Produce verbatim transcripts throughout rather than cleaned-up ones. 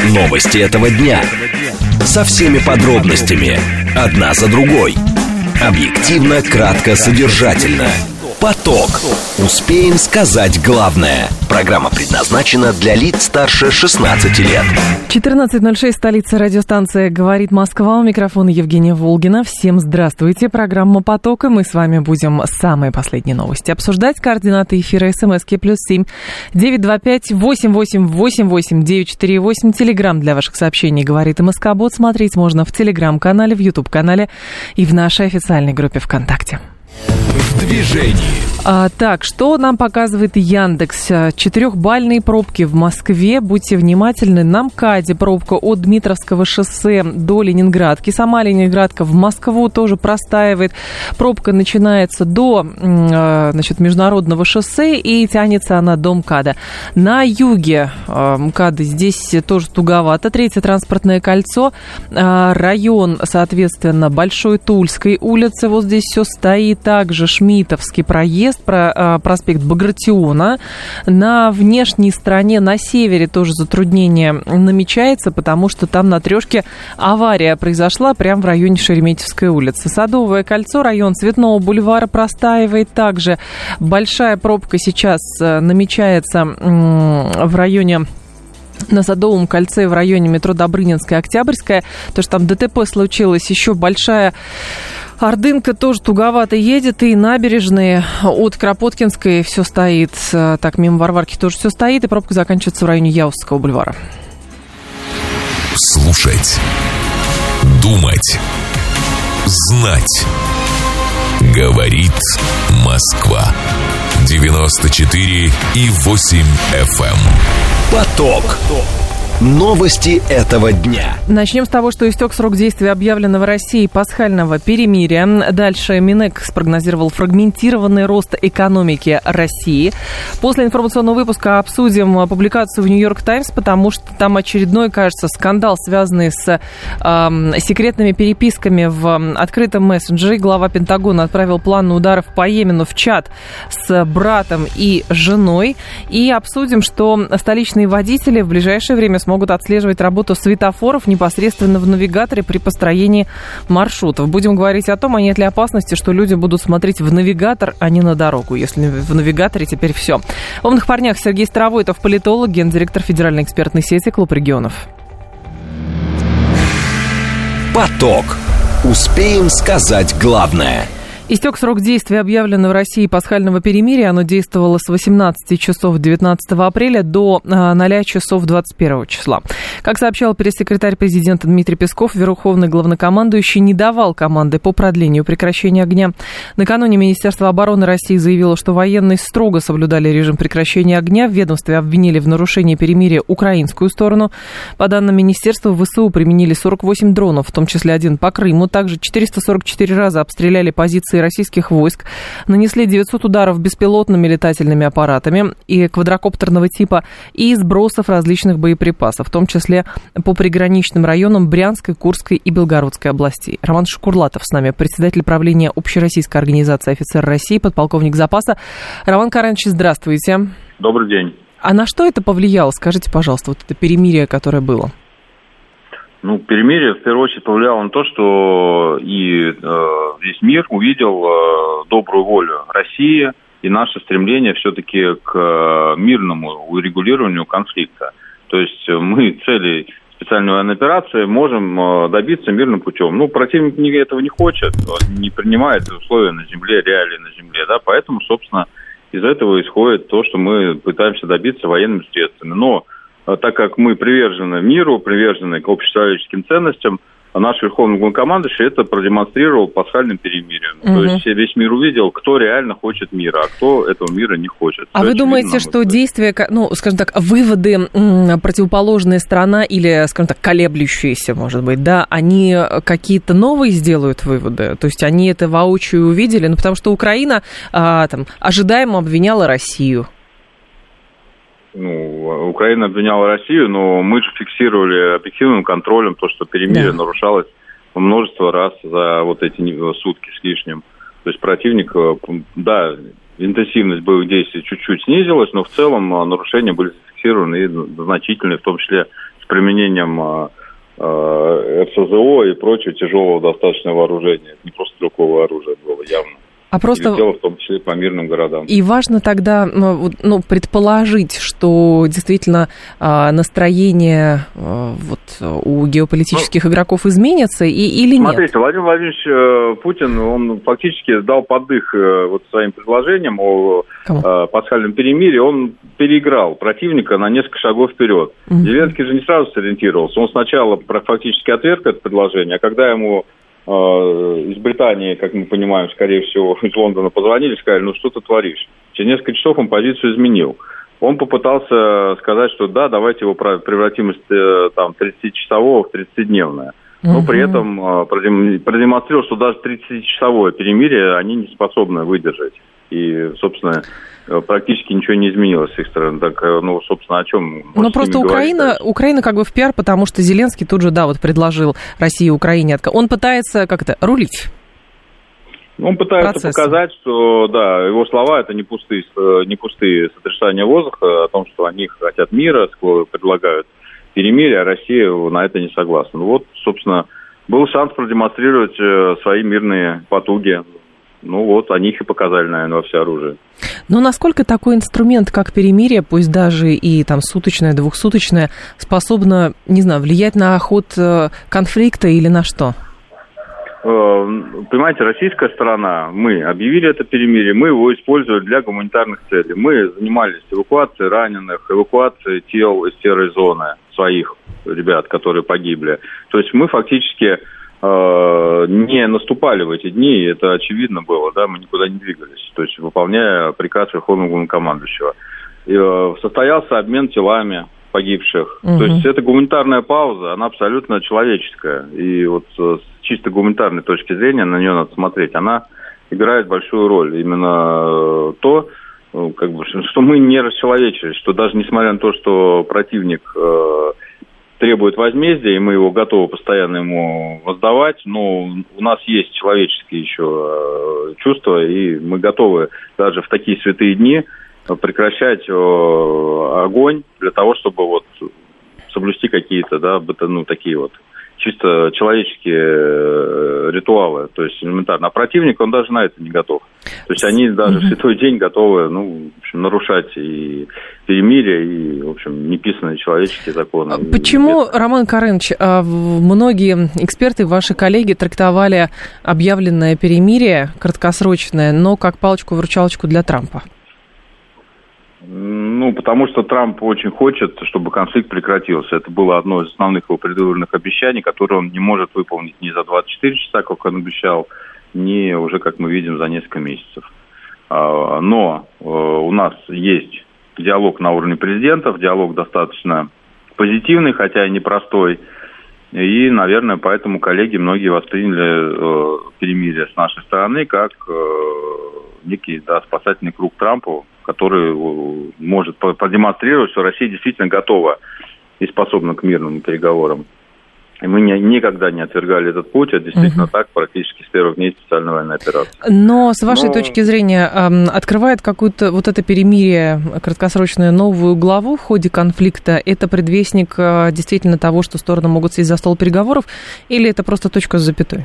Новости этого дня. Со всеми подробностями. Одна за другой. Объективно, кратко, содержательно. Поток. Успеем сказать главное. Программа предназначена для лиц старше шестнадцати лет. четырнадцать ноль шесть, столица, радиостанция «Говорит Москва». У микрофона Евгения Волгина. Всем здравствуйте. Программа «Поток». И мы с вами будем самые последние новости обсуждать. Координаты эфира СМСки плюс семь девять два пять восемь восемь восемь восемь девять четыре восемь. Телеграм для ваших сообщений «Говорит МСК-бот». Смотреть можно в Телеграм-канале, в Ютуб-канале и в нашей официальной группе ВКонтакте. В движении. А, так, что нам показывает Яндекс? Четырехбальные пробки в Москве. Будьте внимательны. На МКАДе пробка от Дмитровского шоссе до Ленинградки. Сама Ленинградка в Москву тоже простаивает. Пробка начинается до значит, Международного шоссе и тянется она до МКАДа. На юге МКАДа здесь тоже туговато. Третье транспортное кольцо. Район, соответственно, Большой Тульской улицы. Вот здесь все стоит. Также Шмитовский проезд, про, проспект Багратиона. На внешней стороне, на севере тоже затруднение намечается, потому что там на трешке авария произошла прямо в районе Шереметьевской улицы. Садовое кольцо, район Цветного бульвара простаивает. Также большая пробка сейчас намечается в районе... на Садовом кольце в районе метро Добрынинская, Октябрьская, то что там ДТП случилось, еще большая Ордынка тоже туговато едет, и набережные от Кропоткинской все стоит, так, мимо Варварки тоже все стоит, и пробка заканчивается в районе Яузского бульвара. Слушать, думать, знать. Говорит Москва. девяносто четыре и восемь эф эм. Поток. Новости этого дня. Начнем с того, что истек срок действия объявленного Россией пасхального перемирия. Дальше Минэк спрогнозировал фрагментированный рост экономики России. После информационного выпуска обсудим публикацию в Нью-Йорк Таймс, потому что там очередной, кажется, скандал, связанный с э, секретными переписками в открытом мессенджере. Глава Пентагона отправил план ударов по Йемену в чат с братом и женой. И обсудим, что столичные водители в ближайшее время смогут отслеживать работу светофоров непосредственно в навигаторе при построении маршрутов. Будем говорить о том, а нет ли опасности, что люди будут смотреть в навигатор, а не на дорогу, если в навигаторе теперь все. В «Умных парнях» Сергей Старовойтов, политолог, гендиректор федеральной экспертной сети «Клуб регионов». Поток. Успеем сказать главное. Истек срок действия объявленного в России пасхального перемирия. Оно действовало с восемнадцати часов девятнадцатого апреля до ноля часов двадцать первого числа. Как сообщал пресс-секретарь президента Дмитрий Песков, верховный главнокомандующий не давал команды по продлению прекращения огня. Накануне Министерство обороны России заявило, что военные строго соблюдали режим прекращения огня. В ведомстве обвинили в нарушении перемирия украинскую сторону. По данным министерства, ВСУ применили сорок восемь дронов, в том числе один по Крыму. Также четыреста сорок четыре раза обстреляли позиции российских войск, нанесли девятьсот ударов беспилотными летательными аппаратами и квадрокоптерного типа и сбросов различных боеприпасов, в том числе по приграничным районам Брянской, Курской и Белгородской областей. Роман Шкурлатов с нами, председатель правления Общероссийской организации офицеров России, подполковник запаса. Роман Каранович, здравствуйте. Добрый день. А на что это повлияло? Скажите, пожалуйста, вот это перемирие, которое было. Ну, перемирие, в первую очередь, повлияло на то, что и э, весь мир увидел э, добрую волю России и наше стремление все-таки к э, мирному урегулированию конфликта. То есть мы целей специальной военной операции можем э, добиться мирным путем. Ну, противник этого не хочет, не принимает условия на земле, реалии на земле, да, поэтому, собственно, из этого исходит то, что мы пытаемся добиться военными средствами. Но так как мы привержены миру, привержены к общечеловеческим ценностям, наш верховный главнокомандующий это продемонстрировал пасхальным перемирием. Угу. То есть весь мир увидел, кто реально хочет мира, а кто этого мира не хочет. А вы думаете, что действия, ну, скажем так, выводы противоположная сторона или, скажем так, колеблющиеся, может быть, да, они какие-то новые сделают выводы? То есть они это воочию увидели? Ну, потому что Украина а, там, ожидаемо обвиняла Россию. Ну, Украина обвиняла Россию, но мы же фиксировали объективным контролем то, что перемирие да. нарушалось множество раз за вот эти сутки с лишним. То есть противник, да, интенсивность боевых действий чуть-чуть снизилась, но в целом нарушения были зафиксированы и значительные, в том числе с применением э, э, эф эс зэ о и прочего тяжелого достаточно вооружения. Это не просто стрелковое оружие было, явно. А просто... И летело в том числе по мирным городам. И важно тогда ну, предположить, что действительно настроение вот, у геополитических ну, игроков изменится и, или смотрите, нет? Смотрите, Владимир Владимирович Путин, он фактически дал поддых вот своим предложением о Кому? пасхальном перемирии. Он переиграл противника на несколько шагов вперед. Угу. Зеленский же не сразу сориентировался. Он сначала фактически отверг это предложение, а когда ему из Британии, как мы понимаем, скорее всего, из Лондона позвонили, сказали, ну что ты творишь? Через несколько часов он позицию изменил. Он попытался сказать, что да, давайте его превратим из там, тридцатичасового в тридцатидневное. Но при этом продемонстрировал, что даже тридцатичасовое перемирие они не способны выдержать. И, собственно, практически ничего не изменилось с их стороны. Так, ну, собственно, о чем? Ну, просто Украина, Украина как бы в пиар, потому что Зеленский тут же, да, вот предложил России и Украине. Он пытается, как это, рулить. Он пытается процесс. показать, что, да, его слова это не пустые, не пустые сотрясания воздуха, о том, что они хотят мира, предлагают перемирие, а Россия на это не согласна. Ну, вот, собственно, был шанс продемонстрировать свои мирные потуги. Ну вот, они их и показали, наверное, во всеоружии. Но насколько такой инструмент, как перемирие, пусть даже и там суточное, двухсуточное, способно, не знаю, влиять на ход конфликта или на что? Понимаете, российская сторона, мы объявили это перемирие, мы его использовали для гуманитарных целей. Мы занимались эвакуацией раненых, эвакуацией тел из серой зоны своих ребят, которые погибли. То есть мы фактически не наступали в эти дни, и это очевидно было, да, мы никуда не двигались, то есть выполняя приказ Верховного Главнокомандующего. И, э, состоялся обмен телами погибших, угу. То есть эта гуманитарная пауза, она абсолютно человеческая, и вот с чисто гуманитарной точки зрения на нее надо смотреть, она играет большую роль, именно то, как бы, что мы не расчеловечились, что даже несмотря на то, что противник э, требует возмездия, и мы его готовы постоянно ему воздавать, но у нас есть человеческие еще чувства, и мы готовы даже в такие святые дни прекращать огонь для того, чтобы вот соблюсти какие-то, да, ну, такие вот чисто человеческие ритуалы, то есть элементарно. А противник, он даже на это не готов. То есть они даже mm-hmm. в святой день готовы, ну, в общем, нарушать и перемирие, и, в общем, неписанные человеческие законы. Почему, Роман Каренович, многие эксперты, ваши коллеги, трактовали объявленное перемирие краткосрочное, но как палочку-выручалочку для Трампа? Ну, потому что Трамп очень хочет, чтобы конфликт прекратился. Это было одно из основных его предвыборных обещаний, которое он не может выполнить ни за двадцать четыре часа, как он обещал, ни уже, как мы видим, за несколько месяцев. Но у нас есть диалог на уровне президентов, диалог достаточно позитивный, хотя и непростой. И, наверное, поэтому коллеги многие восприняли перемирие с нашей стороны как некий, да, спасательный круг Трампу, который может продемонстрировать, что Россия действительно готова и способна к мирным переговорам. И мы не, никогда не отвергали этот путь, это действительно угу. так, практически с первых дней специальной военной операции. Но, с вашей Но... точки зрения, открывает какую-то вот это перемирие краткосрочную новую главу в ходе конфликта? Это предвестник действительно того, что стороны могут сесть за стол переговоров, или это просто точка с запятой?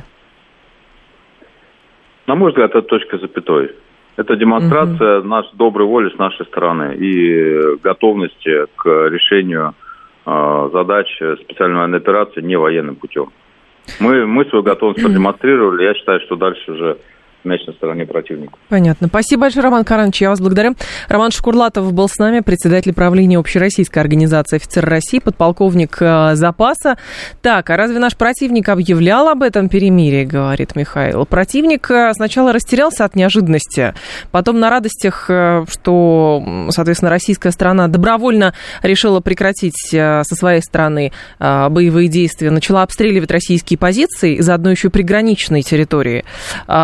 На мой взгляд, это точка с запятой. Это демонстрация угу. нашей доброй воли с нашей стороны и готовности к решению э, задач специальной военной операции не военным путем. Мы, мы свою готовность продемонстрировали. Я считаю, что дальше уже мяч на стороне противника. Понятно. Спасибо большое, Роман Каренович. Я вас благодарю. Роман Шкурлатов был с нами, председатель правления Общероссийской организации офицеров России, подполковник запаса. Так, а разве наш противник объявлял об этом перемирии, говорит Михаил? Противник сначала растерялся от неожиданности, потом на радостях, что, соответственно, российская сторона добровольно решила прекратить со своей стороны боевые действия, начала обстреливать российские позиции, заодно еще приграничной территории. И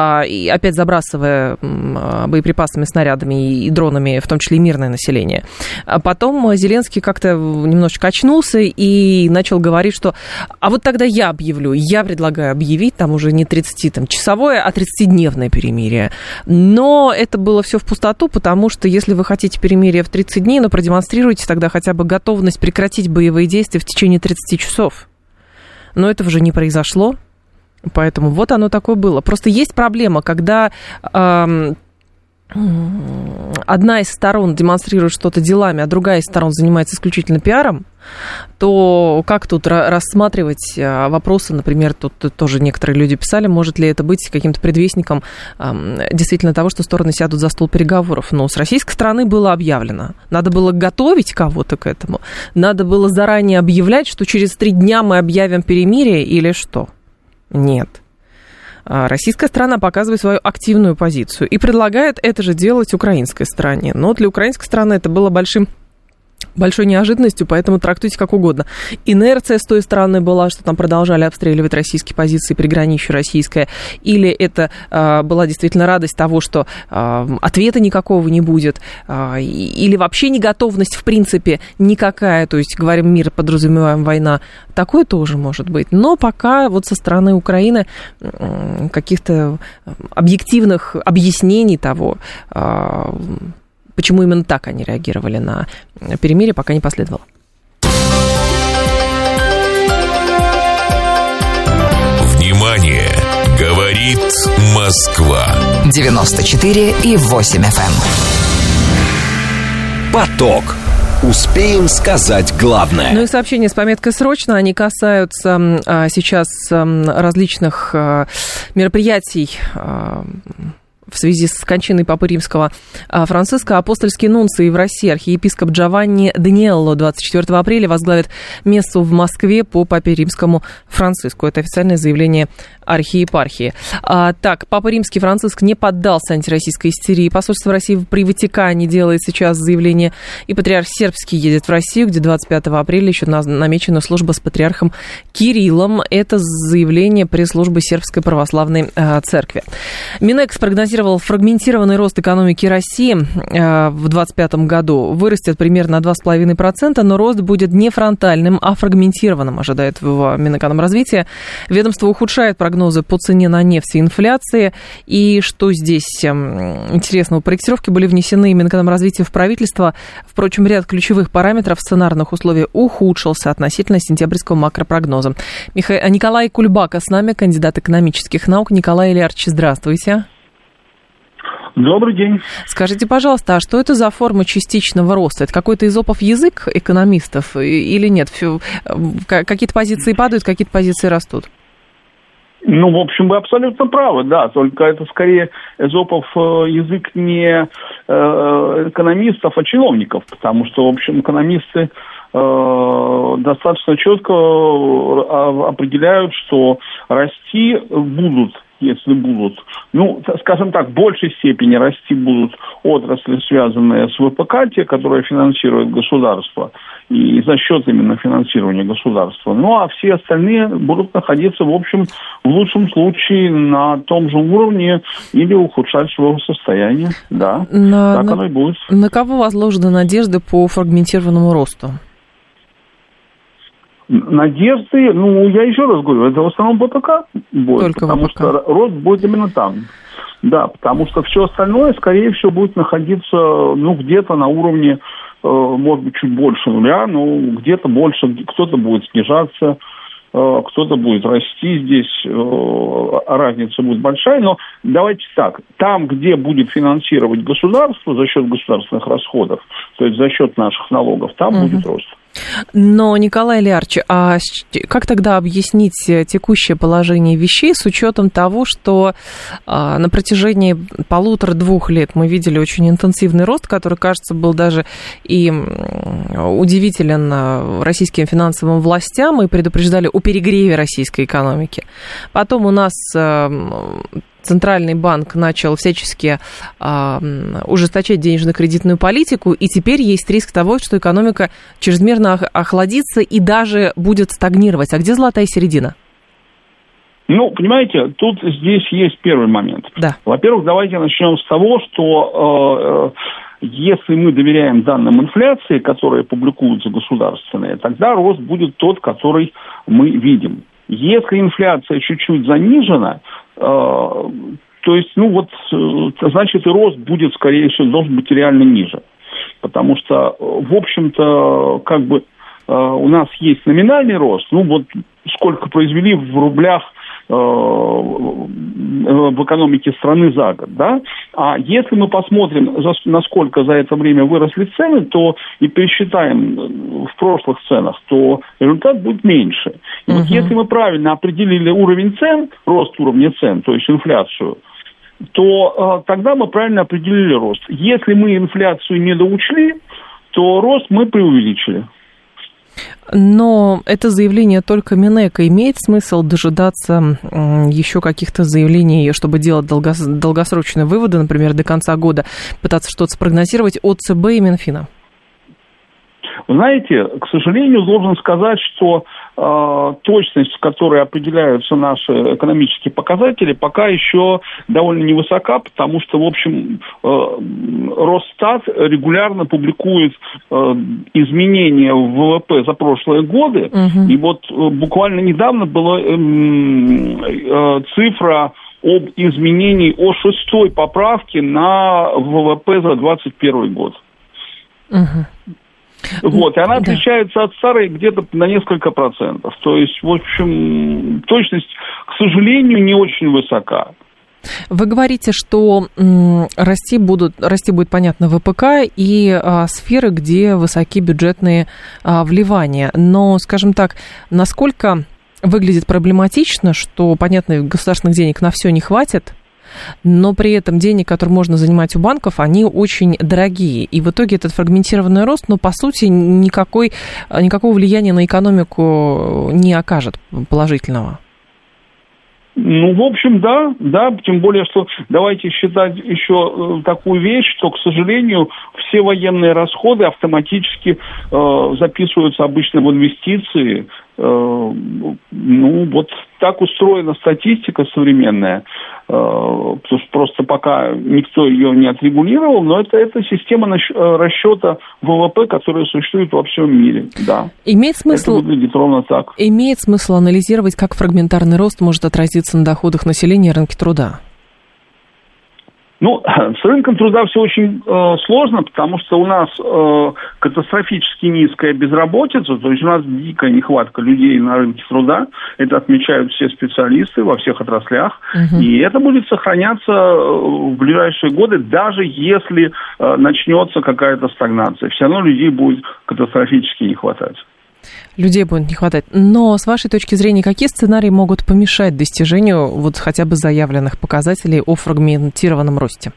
опять забрасывая боеприпасами, снарядами и дронами, в том числе и мирное население. А потом Зеленский как-то немножечко очнулся и начал говорить, что а вот тогда я объявлю, я предлагаю объявить там уже не тридцатичасовое, а тридцатидневное перемирие. Но это было все в пустоту, потому что если вы хотите перемирие в тридцать дней, ну, продемонстрируйте тогда хотя бы готовность прекратить боевые действия в течение тридцати часов. Но этого же не произошло. Поэтому вот оно такое было. Просто есть проблема, когда э, одна из сторон демонстрирует что-то делами, а другая из сторон занимается исключительно пиаром, то как тут рассматривать вопросы, например, тут тоже некоторые люди писали, может ли это быть каким-то предвестником э, действительно того, что стороны сядут за стол переговоров. Но с российской стороны было объявлено. Надо было готовить кого-то к этому. Надо было заранее объявлять, что через три дня мы объявим перемирие или что. Нет. Российская сторона показывает свою активную позицию и предлагает это же делать украинской стороне. Но для украинской стороны это было большим... большой неожиданностью, поэтому трактуйте как угодно. Инерция с той стороны была, что там продолжали обстреливать российские позиции, приграничье российское, или это э, была действительно радость того, что э, ответа никакого не будет, э, или вообще неготовность в принципе никакая, то есть говорим мир, подразумеваем война, такое тоже может быть. Но пока вот со стороны Украины э, каких-то объективных объяснений того, э, почему именно так они реагировали на перемирие, пока не последовало. Внимание! Говорит Москва. девяносто четыре и восемь эф эм. Поток. Успеем сказать главное. Ну и сообщения с пометкой «Срочно», они касаются а, сейчас а, различных а, мероприятий, а, в связи с кончиной Папы Римского Франциска. Апостольский нунций в России архиепископ Джованни Даниелло двадцать четвёртого апреля возглавит мессу в Москве по Папе Римскому Франциску. Это официальное заявление архиепархии. А, так, Папа Римский Франциск не поддался антироссийской истерии. Посольство России при Ватикане делает сейчас заявление. И патриарх Сербский едет в Россию, где двадцать пятого апреля еще намечена служба с патриархом Кириллом. Это заявление пресс-службы Сербской православной а, церкви. Минэкс прогнозирует фрагментированный рост экономики России в двадцать пятом году вырастет примерно на два с половиной процента, но рост будет не фронтальным, а фрагментированным, ожидает в Минэкономразвития. Ведомство ухудшает прогнозы по цене на нефть и инфляции. И что здесь интересного? Корректировки были внесены Минэкономразвития в правительство. Впрочем, ряд ключевых параметров сценарных условий ухудшился относительно сентябрьского макропрогноза. Миха... Николай Кульбака с нами, кандидат экономических наук. Николай Ильярович, здравствуйте. Добрый день. Скажите, пожалуйста, а что это за форма частичного роста? Это какой-то изопов язык экономистов или нет? Какие-то позиции падают, какие-то позиции растут? Ну, в общем, вы абсолютно правы, да, только это скорее эзопов язык не экономистов, а чиновников, потому что, в общем, экономисты достаточно четко определяют, что расти будут, если будут, ну, скажем так, в большей степени расти будут отрасли, связанные с ВПК, те, которые финансирует государство, и за счет именно финансирования государства. Ну, а все остальные будут находиться, в общем, в лучшем случае на том же уровне или ухудшать свое состояние. Да, на, так на, оно и будет. На кого возложены надежды по фрагментированному росту? Надежды, ну, я еще раз говорю, это в основном ВПК будет, Только потому ВПК. Что рост будет именно там. Да, потому что все остальное, скорее всего, будет находиться, ну, где-то на уровне, э, может быть, чуть больше нуля, но где-то больше, кто-то будет снижаться, э, кто-то будет расти здесь, э, разница будет большая, но давайте так, там, где будет финансировать государство за счет государственных расходов, то есть за счет наших налогов, там угу. будет рост. Но, Николай Ильярович, а как тогда объяснить текущее положение вещей с учетом того, что а, на протяжении полутора-двух лет мы видели очень интенсивный рост, который, кажется, был даже и удивителен российским финансовым властям, и предупреждали о перегреве российской экономики. Потом у нас а, Центральный банк начал всячески а, ужесточать денежно-кредитную политику, и теперь есть риск того, что экономика чрезмерно охладится и даже будет стагнировать. А где золотая середина? Ну, понимаете, тут здесь есть первый момент. Да. Во-первых, давайте начнем с того, что э, если мы доверяем данным инфляции, которые публикуются государственные, тогда рост будет тот, который мы видим. Если инфляция чуть-чуть занижена, э, то есть, ну вот, э, значит, и рост будет, скорее всего, должен быть реально ниже. Потому что, в общем-то, как бы э, у нас есть номинальный рост, ну вот сколько произвели в рублях э, в экономике страны за год, да? А если мы посмотрим, за, насколько за это время выросли цены, то и пересчитаем в прошлых ценах, то результат будет меньше. И uh-huh. вот если мы правильно определили уровень цен, рост уровня цен, то есть инфляцию, то э, тогда мы правильно определили рост. Если мы инфляцию не доучли, то рост мы преувеличили. Но это заявление только Минэка. Имеет смысл дожидаться еще каких-то заявлений, чтобы делать долгосрочные выводы, например, до конца года, пытаться что-то спрогнозировать от ЦБ и Минфина? Вы знаете, к сожалению, должен сказать, что э, точность, с которой определяются наши экономические показатели, пока еще довольно невысока, потому что, в общем, э, Росстат регулярно публикует э, изменения в ВВП за прошлые годы, угу. и вот э, буквально недавно была э, э, цифра об изменении, о шестой поправке на ВВП за двадцать первый год. Угу. Вот, и она да. отличается от старой где-то на несколько процентов. То есть, в общем, точность, к сожалению, не очень высока. Вы говорите, что м, расти, будут, расти будет, понятно, ВПК и а, сферы, где высоки бюджетные а, вливания. Но, скажем так, насколько выглядит проблематично, что, понятно, государственных денег на все не хватит, но при этом денег, которые можно занимать у банков, они очень дорогие. И в итоге этот фрагментированный рост, ну, по сути, никакой, никакого влияния на экономику не окажет положительного. Ну, в общем, да, да, тем более, что давайте считать еще такую вещь, что, к сожалению, все военные расходы автоматически э, записываются обычно в инвестиции. Э, ну, вот так устроена статистика современная, э, потому что просто пока никто ее не отрегулировал, но это, это система расчета ВВП, которая существует во всем мире, да. Имеет смысл, это выглядит ровно так. Имеет смысл анализировать, как фрагментарный рост может отразиться на доходах населения и рынке труда? Ну, с рынком труда все очень э, сложно, потому что у нас э, катастрофически низкая безработица, то есть у нас дикая нехватка людей на рынке труда, это отмечают все специалисты во всех отраслях, угу. и это будет сохраняться в ближайшие годы, даже если э, начнется какая-то стагнация. Все равно людей будет катастрофически не хватать. Людей будет не хватать. Но, с вашей точки зрения, какие сценарии могут помешать достижению вот хотя бы заявленных показателей о фрагментированном росте?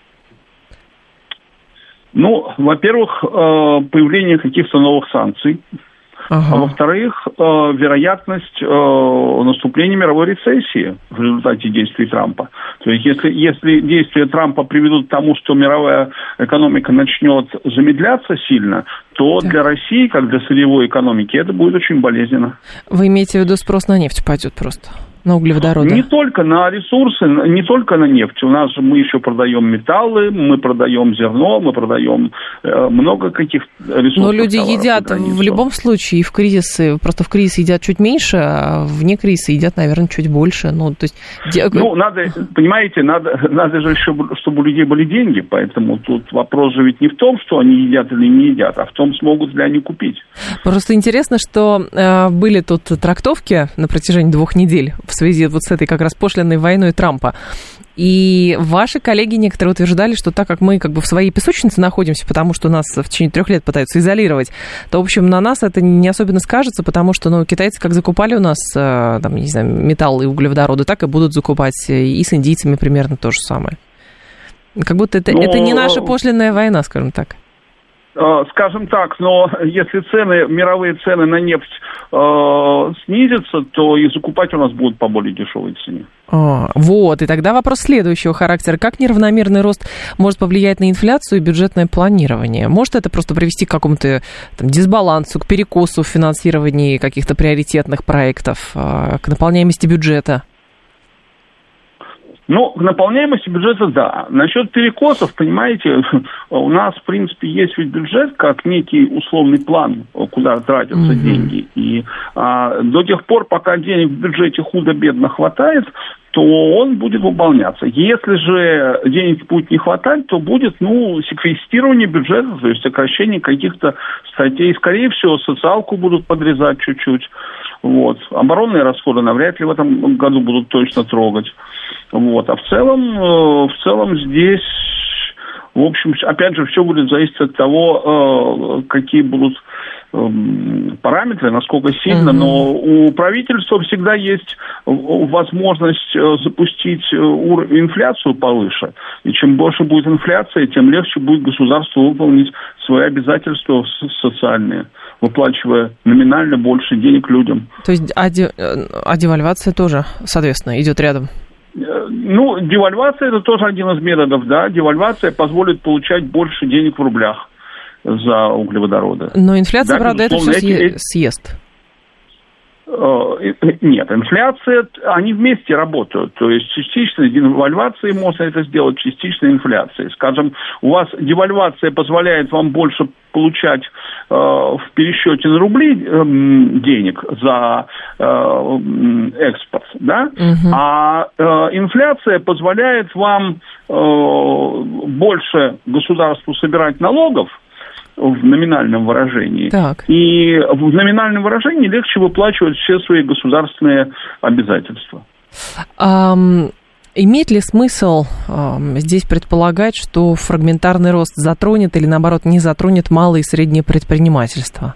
Ну, во-первых, появление каких-то новых санкций. Ага. А во-вторых, вероятность наступления мировой рецессии в результате действий Трампа. То есть, если, если действия Трампа приведут к тому, что мировая экономика начнет замедляться сильно, то да. для России, как для сырьевой экономики, это будет очень болезненно. Вы имеете в виду, спрос на нефть пойдет просто? На углеводороды? Не только на ресурсы, не только на нефть. У нас же мы еще продаем металлы, мы продаем зерно, мы продаем э, много каких ресурсов. Но люди едят в любом случае и в кризисы, просто в кризис едят чуть меньше, а вне кризиса едят, наверное, чуть больше. Ну, то есть... ну надо, понимаете, надо, надо же еще, чтобы у людей были деньги, поэтому тут вопрос же ведь не в том, что они едят или не едят, а в том, смогут ли они купить. Просто интересно, что э, были тут трактовки на протяжении двух недель в связи вот с этой как раз пошлиной войной Трампа. И ваши коллеги некоторые утверждали, что так как мы как бы в своей песочнице находимся, потому что нас в течение трех лет пытаются изолировать, то, в общем, на нас это не особенно скажется, потому что, ну, китайцы как закупали у нас, там, не знаю, металл и углеводороды, так и будут закупать, и с индийцами примерно то же самое. Как будто это, Но... это не наша пошлинная война, скажем так. Скажем так, но если цены, мировые цены на нефть э, снизятся, то и закупать у нас будут по более дешевой цене. А, вот, и тогда вопрос следующего характера. Как неравномерный рост может повлиять на инфляцию и бюджетное планирование? Может это просто привести к какому-то там, дисбалансу, к перекосу в финансировании каких-то приоритетных проектов, к наполняемости бюджета? Ну, к наполняемости бюджета, да. Насчет перекосов, понимаете, у нас, в принципе, есть ведь бюджет как некий условный план, куда тратятся mm-hmm. деньги. И а, до тех пор, пока денег в бюджете худо-бедно хватает, то он будет выполняться. Если же денег будет не хватать, то будет, ну, секвестирование бюджета, то есть сокращение каких-то статей. Скорее всего, социалку будут подрезать чуть-чуть. Вот. Оборонные расходы навряд ли в этом году будут точно трогать. Вот. А в целом, в целом здесь, в общем, опять же, все будет зависеть от того, какие будут параметры, насколько сильно, mm-hmm. но у правительства всегда есть возможность запустить инфляцию повыше. И чем больше будет инфляция, тем легче будет государству выполнить свои обязательства социальные, выплачивая номинально больше денег людям. То есть, а, де, а девальвация тоже, соответственно, идет рядом? Ну, девальвация – это тоже один из методов, да. Девальвация позволит получать больше денег в рублях за углеводороды. Но инфляция, да, правда, это все эти... съест. Нет, инфляция, они вместе работают. То есть частично девальвацией можно это сделать, частично инфляцией. Скажем, у вас девальвация позволяет вам больше получать э, в пересчете на рубли э, денег за э, экспорт, да? Угу. А э, инфляция позволяет вам э, больше государству собирать налогов в номинальном выражении. Так. И в номинальном выражении легче выплачивать все свои государственные обязательства. Um... Имеет ли смысл э, здесь предполагать, что фрагментарный рост затронет или, наоборот, не затронет малое и среднее предпринимательство?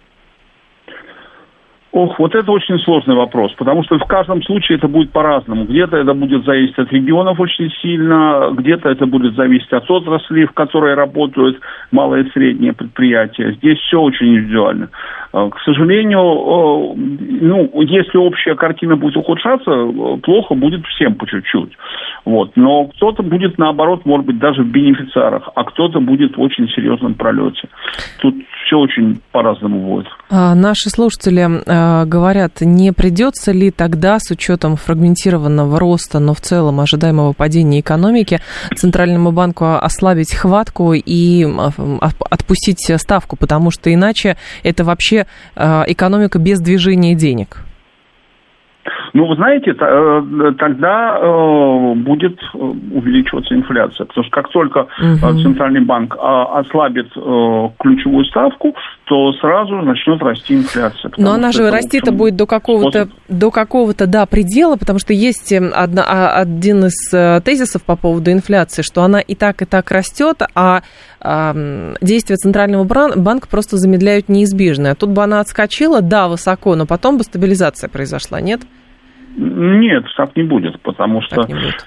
Ох, вот это очень сложный вопрос, потому что в каждом случае это будет по-разному. Где-то это будет зависеть от регионов очень сильно, где-то это будет зависеть от отрасли, в которой работают малые и средние предприятия. Здесь все очень индивидуально. К сожалению, ну, если общая картина будет ухудшаться, плохо будет всем по чуть-чуть. Вот. Но кто-то будет, наоборот, может быть, даже в бенефициарах, а кто-то будет в очень серьезном пролете. Тут все очень по-разному будет. А наши слушатели а, говорят, не придется ли тогда, с учетом фрагментированного роста, но в целом ожидаемого падения экономики, Центральному банку ослабить хватку и а, отпустить ставку, потому что иначе это вообще а, экономика без движения денег? Ну, вы знаете, тогда э, будет увеличиваться инфляция, потому что как только угу. Центральный банк ослабит э, ключевую ставку, то сразу начнет расти инфляция. Но она же расти-то будет до какого-то, до какого-то, да, предела, потому что есть одна, один из тезисов по поводу инфляции, что она и так, и так растет, а действия Центрального банка просто замедляют неизбежное. Тут бы она отскочила, да, высоко, но потом бы стабилизация произошла, нет? Нет, так не будет, потому что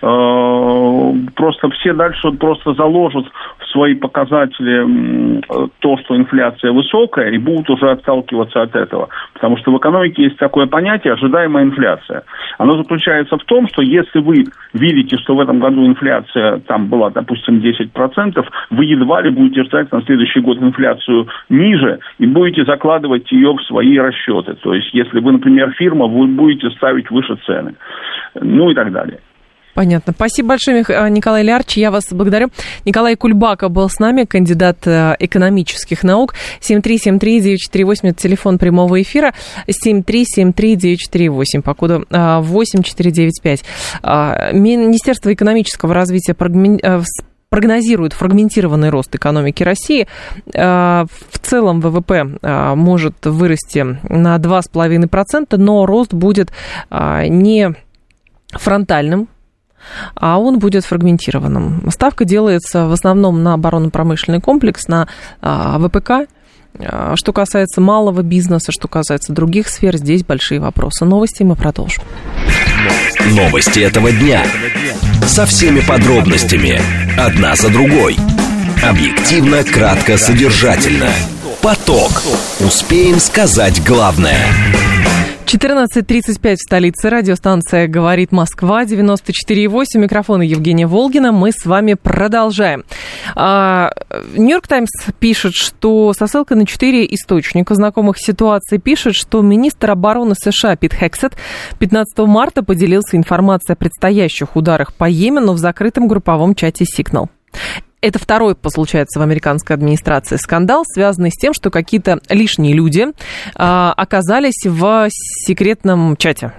э, просто все дальше просто заложат в свои показатели э, то, что инфляция высокая, и будут уже отталкиваться от этого. Потому что в экономике есть такое понятие ожидаемая инфляция. Оно заключается в том, что если вы видите, что в этом году инфляция там была, допустим, десять процентов, вы едва ли будете ждать на следующий год инфляцию ниже и будете закладывать ее в свои расчеты. То есть, если вы, например, фирма, вы будете ставить выше цены, ну и так далее. Понятно. Спасибо большое, Николай Лярч. Я вас благодарю. Николай Кульбака был с нами, кандидат экономических наук. семь три семь три девять четыре восемь, это телефон прямого эфира. семь три семь три девять четыре восемь, по коду восемь четыре девять пять. Министерство экономического развития прогнозирует фрагментированный рост экономики России. В целом ВВП может вырасти на два с половиной процента, но рост будет не фронтальным, а он будет фрагментированным. Ставка делается в основном на оборонно-промышленный комплекс, на ВПК. Что касается малого бизнеса, что касается других сфер, здесь большие вопросы. Новости мы продолжим. Новости этого дня. Со всеми подробностями. Одна за другой. Объективно, кратко, содержательно. Поток. Успеем сказать главное. четырнадцать тридцать пять в столице. Радиостанция «Говорит Москва», девяносто четыре и восемь. Микрофон Евгения Волгина. Мы с вами продолжаем. «Нью-Йорк Таймс» пишет, что со ссылкой на четыре источника знакомых ситуации пишет, что министр обороны США Пит Хексет пятнадцатого марта поделился информацией о предстоящих ударах по Йемену в закрытом групповом чате Signal. Это второй, получается, в американской администрации скандал, связанный с тем, что какие-то лишние люди а, оказались в секретном чате.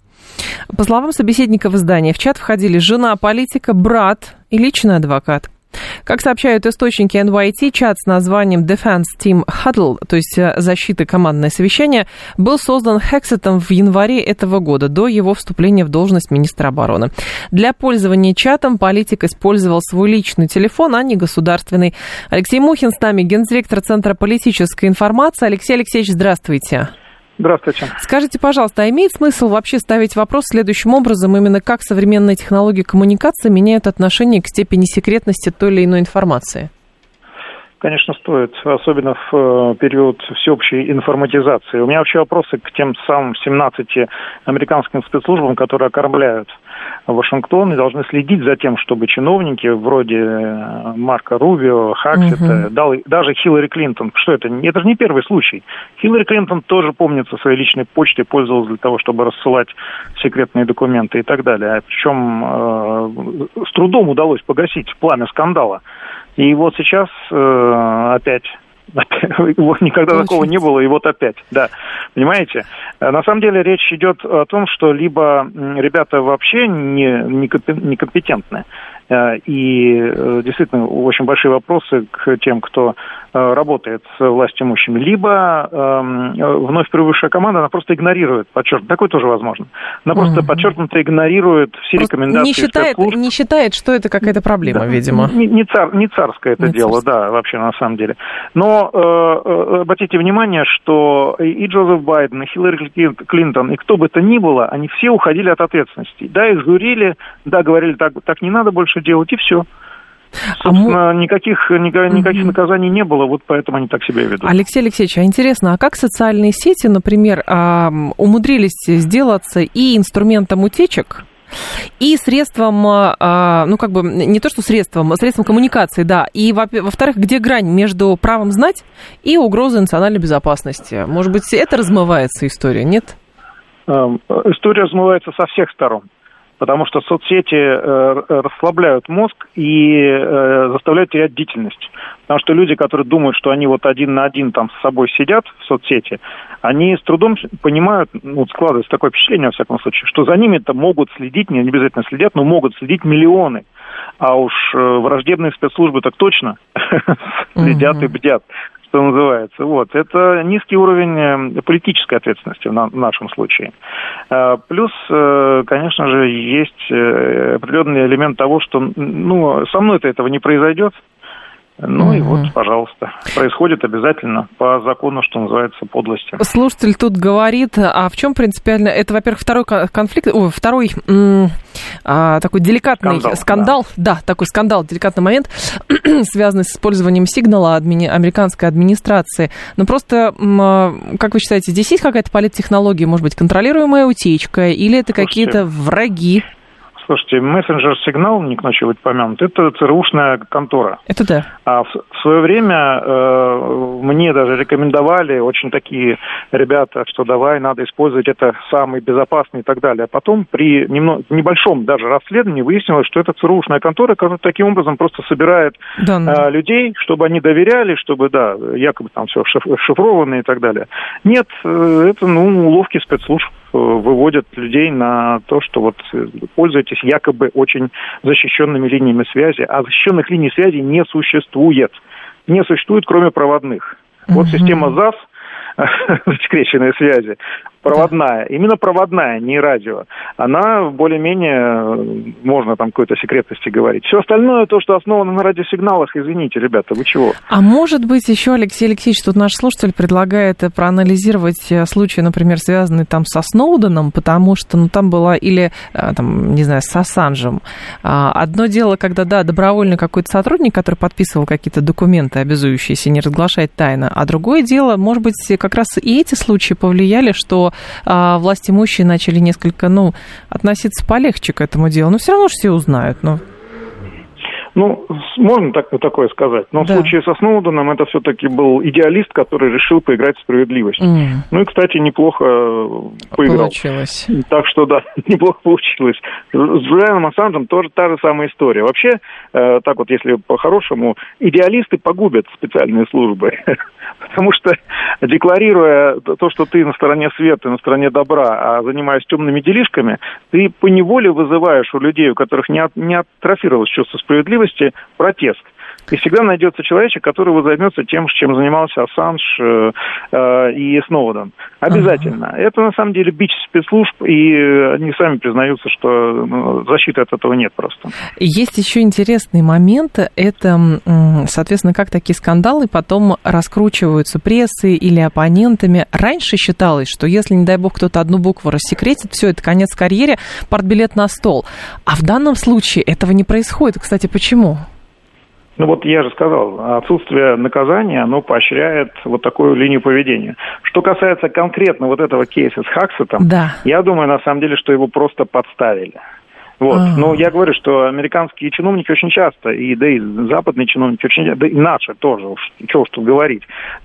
По словам собеседников издания, в чат входили жена политика, брат и личный адвокат. Как сообщают источники эн вай ти, чат с названием Defense Team Huddle, то есть защита командное совещание, был создан Хексетом в январе этого года, до его вступления в должность министра обороны. Для пользования чатом политик использовал свой личный телефон, а не государственный. Алексей Мухин с нами, гендиректор Центра политической информации. Алексей Алексеевич, здравствуйте. Здравствуйте. Скажите, пожалуйста, а имеет смысл вообще ставить вопрос следующим образом, именно как современные технологии коммуникации меняют отношение к степени секретности той или иной информации? Конечно, стоит, особенно в период всеобщей информатизации. У меня вообще вопросы к тем самым семнадцати американским спецслужбам, которые окормляют Вашингтон и должны следить за тем, чтобы чиновники вроде Марко Рубио, Хаксета, угу. даже Хиллари Клинтон, что это? Это же не первый случай. Хиллари Клинтон тоже, помнится, своей личной почтой пользовалась для того, чтобы рассылать секретные документы и так далее. Причем э, с трудом удалось погасить пламя скандала. И вот сейчас э, опять... Вот никогда Очень. такого не было, и вот опять, да, понимаете? На самом деле речь идет о том, что либо ребята вообще не, некомпетентны, и действительно очень большие вопросы к тем, кто работает с властимущими, либо вновь прибывшая команда, она просто игнорирует, подчеркнуто, такое тоже возможно, она просто угу. подчеркнуто игнорирует все просто рекомендации не считает, не считает, что это какая-то проблема, да. видимо. Не, не, цар, не царское это не дело, царское. Да, вообще на самом деле. Но э, обратите внимание, что и Джозеф Байден, и Хиллари Клинтон, и кто бы то ни было, они все уходили от ответственности. Да, их журили, да, говорили, так, так не надо больше делать, и все. Собственно, а мы... никаких, никаких угу. наказаний не было, вот поэтому они так себя ведут. Алексей Алексеевич, а интересно, а как социальные сети, например, умудрились сделаться и инструментом утечек, и средством, ну, как бы, не то что средством, а средством коммуникации, да, и, во-вторых, где грань между правом знать и угрозой национальной безопасности? Может быть, это размывается история, нет? История размывается со всех сторон. Потому что соцсети э, расслабляют мозг и э, заставляют терять бдительность. Потому что люди, которые думают, что они вот один на один там с собой сидят в соцсети, они с трудом понимают, ну, складывается такое впечатление, во всяком случае, что за ними-то могут следить, не обязательно следят, но могут следить миллионы. А уж э, враждебные спецслужбы так точно следят и бдят, что называется. Вот. Это низкий уровень политической ответственности в, на, в нашем случае. А, плюс, э, конечно же, есть определенный элемент того, что ну, со мной-то этого не произойдет. Ну mm-hmm. и вот, пожалуйста, происходит обязательно по закону, что называется, подлости. Слушатель тут говорит, а в чем принципиально... Это, во-первых, второй конфликт, о, второй м- а, такой деликатный скандал, скандал да. да, такой скандал, деликатный момент, связанный с использованием сигнала адми- американской администрации. Но просто, м- как вы считаете, здесь есть какая-то политтехнология, может быть, контролируемая утечка, или это Слушайте. какие-то враги? Слушайте, мессенджер «Сигнал», не к ночи упомянут, это ЦРУшная контора. Это да. А в, в свое время э, мне даже рекомендовали очень такие ребята, что давай, надо использовать это самый безопасный и так далее. А потом при немного, небольшом даже расследовании выяснилось, что это ЦРУшная контора, которая таким образом просто собирает да, э, людей, чтобы они доверяли, чтобы, да, якобы там все шифровано и так далее. Нет, э, это, ну, уловки спецслужб выводят людей на то, что вот пользуйтесь якобы очень защищенными линиями связи, а защищенных линий связи не существует. Не существует, кроме проводных. Mm-hmm. Вот система ЗАС, скрещенные связи, проводная, да. именно проводная, не радио, она более-менее, можно там какой-то секретности говорить. Все остальное, то, что основано на радиосигналах, извините, ребята, вы чего? А может быть, еще, Алексей Алексеевич, тут наш слушатель предлагает проанализировать случаи, например, связанные там со Сноуденом, потому что, ну, там была, или, там, не знаю, с Ассанжем. Одно дело, когда, да, добровольно какой-то сотрудник, который подписывал какие-то документы, обязующиеся не разглашать тайны, а другое дело, может быть, как раз и эти случаи повлияли, что а, власть имущие начали несколько, ну, относиться полегче к этому делу. Но все равно же все узнают, но... Ну, можно так, такое сказать. Но да. В случае со Сноуденом это все-таки был идеалист, который решил поиграть в справедливость. Mm. Ну и, кстати, неплохо поиграл. Получилось. Так что, да, неплохо получилось. С Джулианом Ассанжем тоже та же самая история. Вообще, э, так вот, если по-хорошему, идеалисты погубят специальные службы. Потому что, декларируя то, что ты на стороне света, на стороне добра, а занимаясь темными делишками, ты поневоле вызываешь у людей, у которых не, от, не атрофировалось чувство справедливости, протест. И всегда найдется человечек, который займется тем, чем занимался Ассанж э, э, и Сноуден. Обязательно. Uh-huh. Это, на самом деле, бич спецслужб, и они сами признаются, что ну, защиты от этого нет просто. Есть еще интересный момент. Это, соответственно, как такие скандалы потом раскручиваются прессой или оппонентами. Раньше считалось, что если, не дай бог, кто-то одну букву рассекретит, все, это конец карьере, партбилет на стол. А в данном случае этого не происходит. Кстати, почему? Ну вот я же сказал, отсутствие наказания, оно поощряет вот такую линию поведения. Что касается конкретно вот этого кейса с Хаксетом, да. Я думаю, на самом деле, что его просто подставили. Вот. А-а-а. Но я говорю, что американские чиновники очень часто, и да и западные чиновники очень часто, да и наши тоже, уж, что уж тут говорить,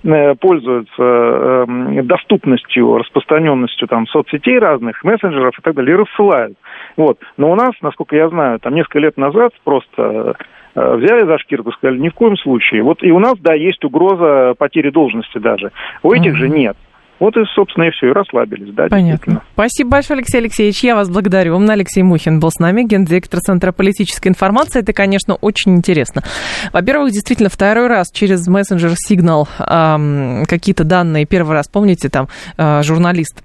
пользуются доступностью, распространенностью там соцсетей разных, мессенджеров и так далее, и рассылают. Вот. Но у нас, насколько я знаю, там несколько лет назад просто... взяли за шкирку, сказали, ни в коем случае. Вот и у нас, да, есть угроза потери должности даже. У этих mm-hmm. же нет. Вот и, собственно, и все, и расслабились, да, понятно. Спасибо большое, Алексей Алексеевич, я вас благодарю. Алексей Мухин был с нами, гендиректор Центра политической информации. Это, конечно, очень интересно. Во-первых, действительно, второй раз через мессенджер Signal эм, какие-то данные, первый раз, помните, там э, журналист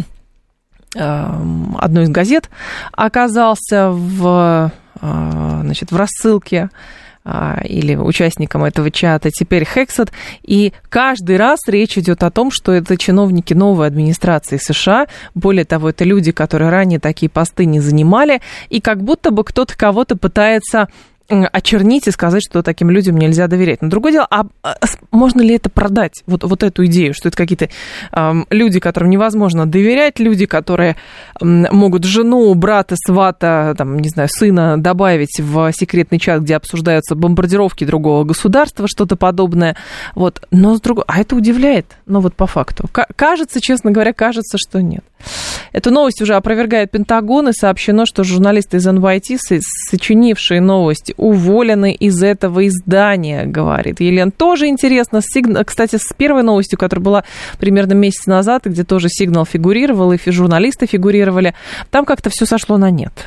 одной из газет оказался в, значит, в рассылке или участником этого чата, теперь Хексет, и каждый раз речь идет о том, что это чиновники новой администрации США, более того, это люди, которые ранее такие посты не занимали, и как будто бы кто-то кого-то пытается очернить и сказать, что таким людям нельзя доверять. Но другое дело, а можно ли это продать, вот, вот эту идею, что это какие-то э, люди, которым невозможно доверять, люди, которые э, могут жену, брата, свата, там, не знаю, сына добавить в секретный чат, где обсуждаются бомбардировки другого государства, что-то подобное. Вот. Но с другой... А это удивляет, ну вот по факту. К- кажется, честно говоря, кажется, что нет. Эту новость уже опровергает Пентагон, и сообщено, что журналисты из эн вай ти, сочинившие новость, уволены из этого издания, говорит Елена. Тоже интересно. Кстати, с первой новостью, которая была примерно месяц назад, где тоже Signal фигурировал, и журналисты фигурировали, там как-то все сошло на нет.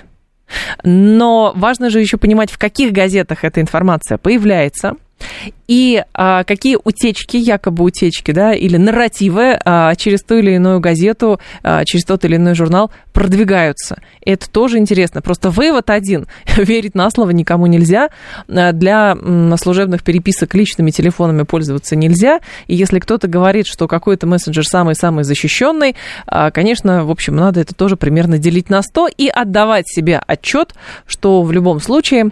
Но важно же еще понимать, в каких газетах эта информация появляется, и а, какие утечки, якобы утечки, да, или нарративы а, через ту или иную газету, а, через тот или иной журнал продвигаются. И это тоже интересно. Просто вывод один. Верить на слово никому нельзя. Для м, служебных переписок личными телефонами пользоваться нельзя. И если кто-то говорит, что какой-то мессенджер самый-самый защищенный, а, конечно, в общем, надо это тоже примерно делить на сто и отдавать себе отчет, что в любом случае...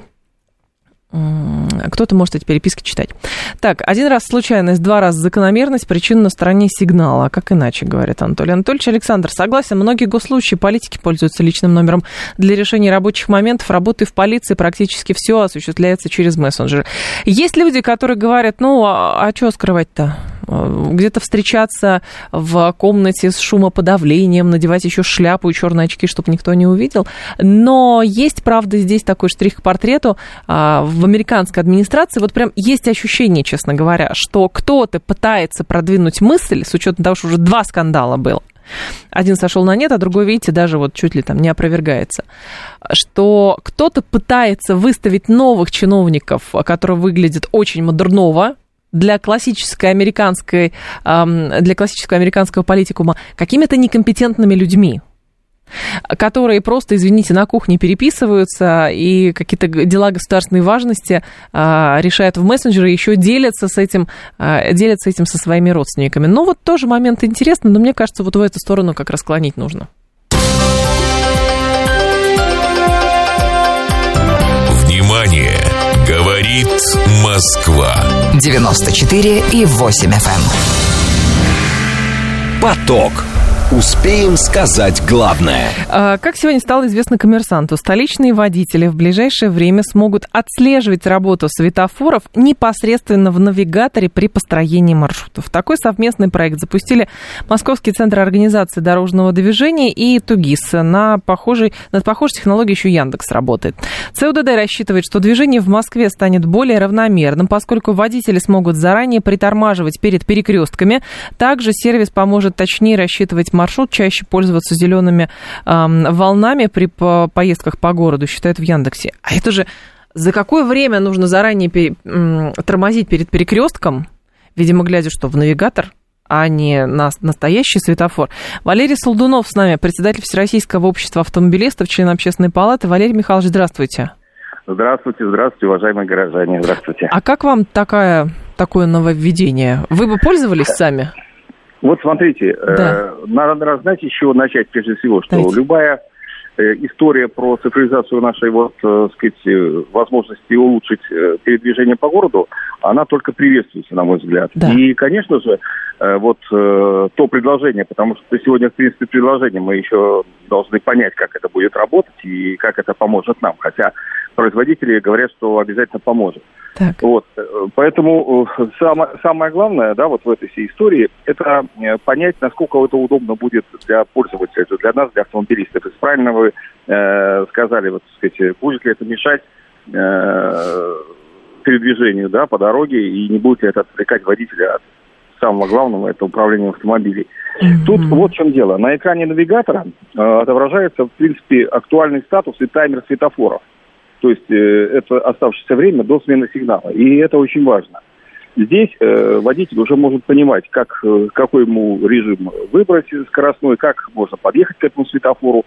кто-то может эти переписки читать. Так, один раз случайность, два раза закономерность, причина на стороне сигнала. Как иначе, говорит Анатолий Анатольевич. Александр, согласен, многие госслужащие, политики пользуются личным номером для решения рабочих моментов. Работы в полиции практически все осуществляется через мессенджеры. Есть люди, которые говорят, ну, а, а что скрывать-то? Где-то встречаться в комнате с шумоподавлением, надевать еще шляпу и черные очки, чтобы никто не увидел. Но есть, правда, здесь такой штрих к портрету. В американской администрации вот прям есть ощущение, честно говоря, что кто-то пытается продвинуть мысль, с учетом того, что уже два скандала было. Один сошел на нет, а другой, видите, даже вот чуть ли там не опровергается. Что кто-то пытается выставить новых чиновников, которые выглядят очень модерново, для классической американской, для классического американского политикума какими-то некомпетентными людьми, которые просто, извините, на кухне переписываются и какие-то дела государственной важности решают в мессенджере, еще делятся с этим, делятся этим со своими родственниками. Ну, вот тоже момент интересный, но мне кажется, вот в эту сторону как раз склонить нужно. Внимание! Говорит Москва. девяносто четыре и восемь эф эм. Поток. Успеем сказать главное. Как сегодня стало известно «Коммерсанту», столичные водители в ближайшее время смогут отслеживать работу светофоров непосредственно в навигаторе при построении маршрутов. Такой совместный проект запустили Московский центр организации дорожного движения и ТУГИС. На похожей, над похожей технологией еще Яндекс работает. ЦУДД рассчитывает, что движение в Москве станет более равномерным, поскольку водители смогут заранее притормаживать перед перекрестками. Также сервис поможет точнее рассчитывать маршрут, маршрут, чаще пользоваться зелеными э, волнами при по, поездках по городу, считают в Яндексе. А это же за какое время нужно заранее пер, э, тормозить перед перекрестком, видимо, глядя что, в навигатор, а не на настоящий светофор. Валерий Солдунов с нами, председатель Всероссийского общества автомобилистов, член Общественной палаты. Валерий Михайлович, здравствуйте. Здравствуйте, здравствуйте, уважаемые горожане, здравствуйте. А как вам такая, такое нововведение? Вы бы пользовались сами? Вот смотрите, да. э, надо знать еще начать прежде всего, что Давайте. любая э, история про цифровизацию нашей вот, э, сказать, возможности улучшить э, передвижение по городу, она только приветствуется, на мой взгляд. Да. И, конечно же, э, вот э, то предложение, потому что сегодня, в принципе, предложение мы еще должны понять, как это будет работать и как это поможет нам, хотя производители говорят, что обязательно поможет. Так. Вот, поэтому самое, самое главное, да, вот в этой всей истории, это понять, насколько это удобно будет для пользователя, для нас, для автомобилистов. И правильно вы э, сказали, вот, так сказать, будет ли это мешать э, передвижению, да, по дороге, и не будет ли это отвлекать водителя от самого главного, это управление автомобилей. Mm-hmm. Тут вот в чем дело. На экране навигатора э, отображается, в принципе, актуальный статус и таймер светофоров. То есть э, это оставшееся время до смены сигнала. И это очень важно. Здесь э, водитель уже может понимать, как, э, какой ему режим выбрать скоростной, как можно подъехать к этому светофору,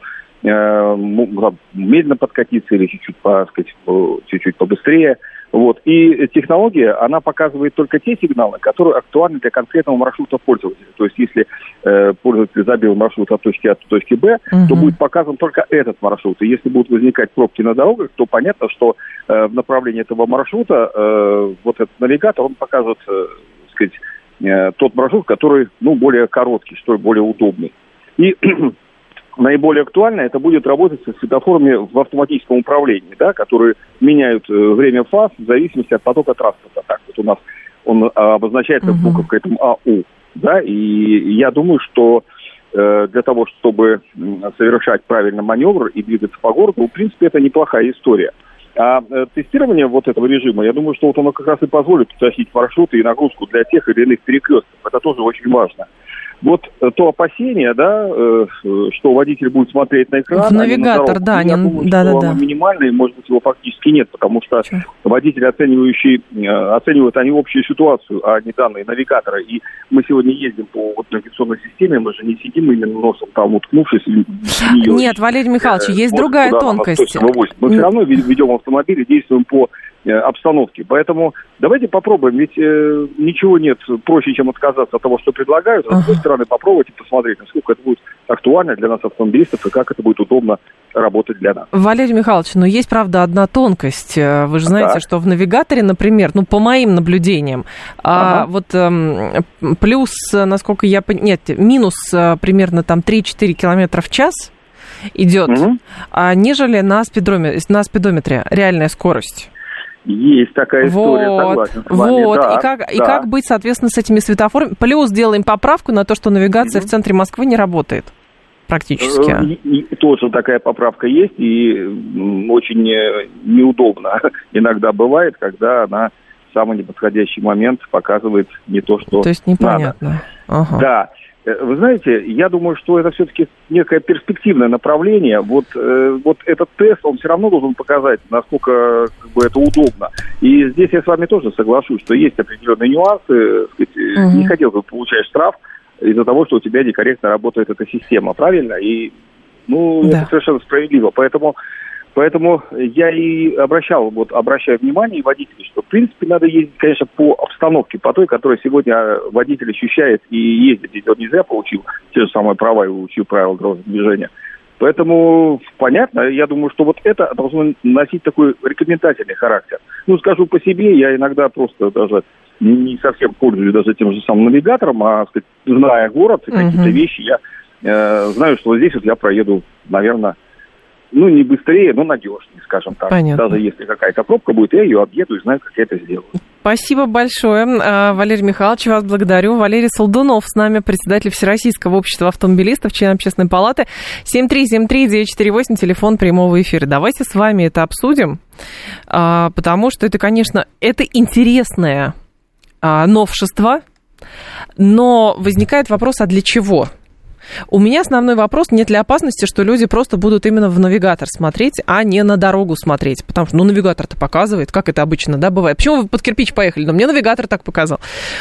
э, медленно подкатиться или чуть-чуть, по, сказать, чуть-чуть побыстрее. Вот. И технология, она показывает только те сигналы, которые актуальны для конкретного маршрута пользователя. То есть, если э, пользователь забил маршрут от точки А до точки Б, uh-huh. то будет показан только этот маршрут. И если будут возникать пробки на дорогах, то понятно, что э, в направлении этого маршрута э, вот этот навигатор, он покажет, э, так сказать, э, тот маршрут, который, ну, более короткий, что ли, более удобный. И наиболее актуально это будет работать со светофорами в автоматическом управлении, да, которые меняют время фаз в зависимости от потока транспорта. Так вот у нас он обозначается uh-huh. буковкой этим АУ, да, и я думаю, что э, для того, чтобы совершать правильно маневр и двигаться по городу, в принципе, это неплохая история. А э, тестирование вот этого режима, я думаю, что вот оно как раз и позволит уточнить маршруты и нагрузку для тех или иных перекрестков. Это тоже очень важно. Вот то опасение, да, что водитель будет смотреть на экран, в навигатор, на да, я не, думаю, да, что да, оно да. минимальное, может быть, его фактически нет, потому что Че? водители, оценивающие, оценивают они общую ситуацию, а не данные навигатора. И мы сегодня ездим по вот, навигационной системе, мы же не сидим именно носом там уткнувшись в нее. Нет, Валерий Михайлович, есть может, другая тонкость. Мы все равно ведем автомобиль и действуем по обстановки. Поэтому давайте попробуем, ведь э, ничего нет проще, чем отказаться от того, что предлагают. А с другой стороны, попробовать и посмотреть, насколько это будет актуально для нас, автомобилистов, и как это будет удобно работать для нас. Валерий Михайлович, но есть, правда, одна тонкость. Вы же знаете, так. что в навигаторе, например, ну, по моим наблюдениям, ага. а, вот э, плюс, насколько я понимаю, нет, минус примерно там три-четыре километра в час идет, угу. а, нежели на спидометре, на спидометре реальная скорость. Есть такая история, вот, согласен с вами. Вот, да, и, как, да. и как быть, соответственно, с этими светофорами? Плюс делаем поправку на то, что навигация mm-hmm. в центре Москвы не работает практически. И, и тоже такая поправка есть, и очень неудобно иногда бывает, когда она в самый неподходящий момент показывает не то, что То есть непонятно. Надо. Ага. Да. Вы знаете, я думаю, что это все-таки некое перспективное направление. Вот, э, вот этот тест, он все равно должен показать, насколько как бы, это удобно. И здесь я с вами тоже соглашусь, что есть определенные нюансы. Сказать, угу. Не хотел бы получать штраф из-за того, что у тебя некорректно работает эта система, правильно? И ну, да. это совершенно справедливо. Поэтому... Поэтому я и обращал, вот, обращаю внимание водителей, что, в принципе, надо ездить, конечно, по обстановке, по той, которую сегодня водитель ощущает и ездит. Ведь он не зря получил те же самые права и учил правила дорожного движения. Поэтому, понятно, я думаю, что вот это должно носить такой рекомендательный характер. Ну, скажу по себе, я иногда просто даже не совсем пользуюсь даже тем же самым навигатором, а, сказать, зная город и какие-то uh-huh. вещи, я э, знаю, что здесь вот я проеду, наверное, ну, не быстрее, но надежнее, скажем так. Понятно. Даже если какая-то пробка будет, я ее объеду и знаю, как я это сделаю. Спасибо большое, Валерий Михайлович, вас благодарю. Валерий Солдунов с нами, председатель Всероссийского общества автомобилистов, член Общественной палаты. семь три семь три девять четыре восемь, телефон прямого эфира. Давайте с вами это обсудим, потому что это, конечно, это интересное новшество, но возникает вопрос, а для чего? У меня основной вопрос, нет ли опасности, что люди просто будут именно в навигатор смотреть, а не на дорогу смотреть, потому что, ну, навигатор-то показывает, как это обычно, да, бывает. Почему вы под кирпич поехали? Но мне навигатор так показал.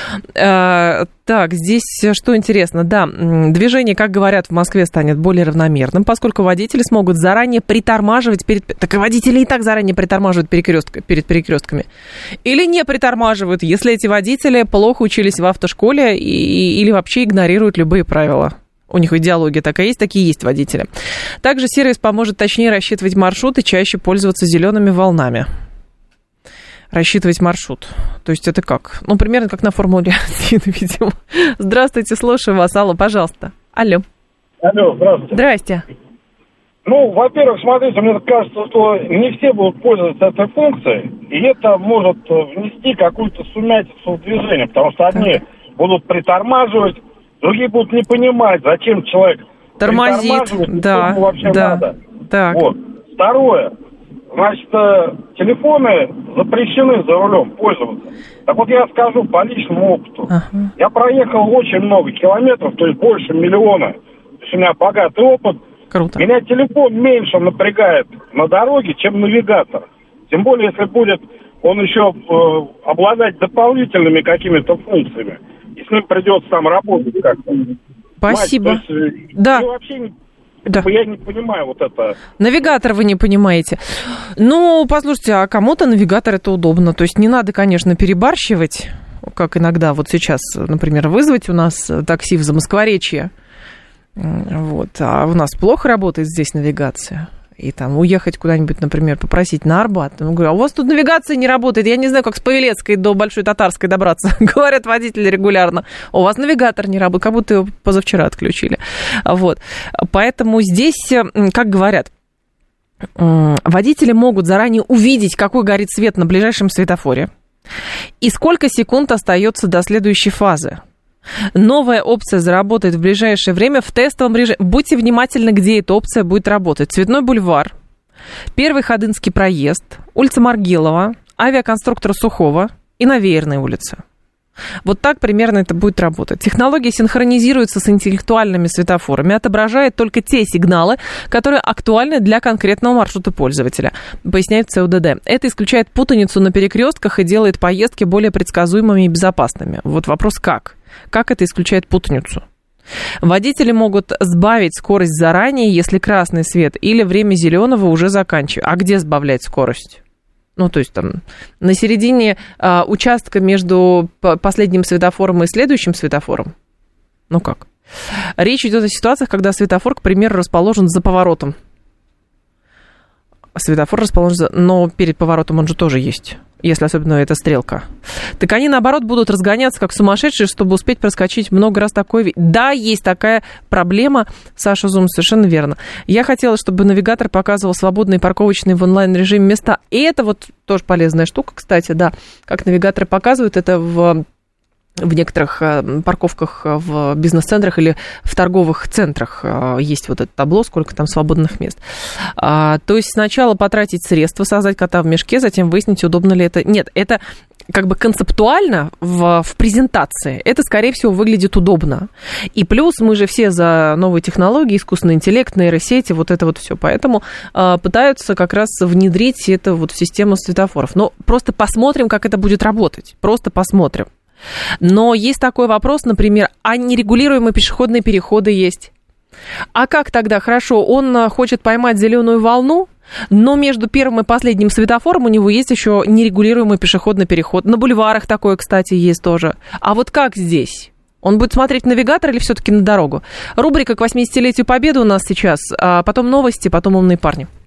А, так, здесь что интересно, да, движение, как говорят, в Москве станет более равномерным, поскольку водители смогут заранее притормаживать перед... Так и водители и так заранее притормаживают перекрестка, перед перекрестками. Или не притормаживают, если эти водители плохо учились в автошколе и, или вообще игнорируют любые правила. У них идеология такая есть, такие есть водители. Также сервис поможет точнее рассчитывать маршрут и чаще пользоваться зелеными волнами. Рассчитывать маршрут. То есть это как? Ну, примерно как на Формуле один, видимо. Здравствуйте, слушаю вас. Алло, пожалуйста. Алло. Алло, здравствуйте. Здрасте. Ну, во-первых, смотрите, мне кажется, что не все будут пользоваться этой функцией, и это может внести какую-то сумятицу в движение, потому что одни так. будут притормаживать, другие будут не понимать, зачем человек тормозит, да, ему вообще да. надо. Так. Вот. Второе, значит, телефоны запрещены за рулем пользоваться. Так вот я скажу по личному опыту. Ага. Я проехал очень много километров, то есть больше миллиона. То есть у меня богатый опыт. Круто. Меня телефон меньше напрягает на дороге, чем навигатор. Тем более, если будет он еще э, обладать дополнительными какими-то функциями. И с ним придется там работать как-то. Спасибо. Мать, то есть, да. Я вообще не, да. я не понимаю вот это. Навигатор вы не понимаете. Ну, послушайте, а кому-то навигатор это удобно. То есть не надо, конечно, перебарщивать, как иногда вот сейчас, например, вызвать у нас такси в Замоскворечье. Вот. А у нас плохо работает здесь навигация. И там уехать куда-нибудь, например, попросить на Арбат. Я говорю, а у вас тут навигация не работает. Я не знаю, как с Павелецкой до Большой Татарской добраться. Говорят водители регулярно. У вас навигатор не работает, как будто его позавчера отключили. Вот. Поэтому здесь, как говорят, водители могут заранее увидеть, какой горит свет на ближайшем светофоре и сколько секунд остается до следующей фазы. Новая опция заработает в ближайшее время в тестовом режиме. Будьте внимательны, где эта опция будет работать. Цветной бульвар, Первый Ходынский проезд, улица Маргилова, авиаконструктора Сухого и Навеерная улица. Вот так примерно это будет работать. Технология синхронизируется с интеллектуальными светофорами, отображает только те сигналы, которые актуальны для конкретного маршрута пользователя, поясняет ЦУДД. Это исключает путаницу на перекрестках и делает поездки более предсказуемыми и безопасными. Вот вопрос как? Как это исключает путаницу? Водители могут сбавить скорость заранее, если красный свет, или время зеленого уже заканчивается. А где сбавлять скорость? Ну, то есть там на середине а, участка между последним светофором и следующим светофором? Ну как? Речь идет о ситуациях, когда светофор, к примеру, расположен за поворотом. Светофор расположен за... Но перед поворотом он же тоже есть, если особенно это стрелка. Так они, наоборот, будут разгоняться как сумасшедшие, чтобы успеть проскочить много раз такой... Да, есть такая проблема, Саша Зум, совершенно верно. Я хотела, чтобы навигатор показывал свободные парковочные в онлайн-режиме места. И это вот тоже полезная штука, кстати, да. Как навигаторы показывают, это в... в некоторых парковках в бизнес-центрах или в торговых центрах есть вот это табло, сколько там свободных мест. То есть сначала потратить средства, создать кота в мешке, затем выяснить, удобно ли это. Нет, это как бы концептуально в, в презентации. Это, скорее всего, выглядит удобно. И плюс мы же все за новые технологии, искусственный интеллект, нейросети, вот это вот все. Поэтому пытаются как раз внедрить это вот в систему светофоров. Но просто посмотрим, как это будет работать. Просто посмотрим. Но есть такой вопрос, например, а нерегулируемые пешеходные переходы есть. А как тогда? Хорошо, он хочет поймать зеленую волну, но между первым и последним светофором у него есть еще нерегулируемый пешеходный переход. На бульварах такое, кстати, есть тоже. А вот как здесь? Он будет смотреть навигатор или все-таки на дорогу? Рубрика к восьмидесятилетию Победы у нас сейчас, а потом новости, потом умные парни.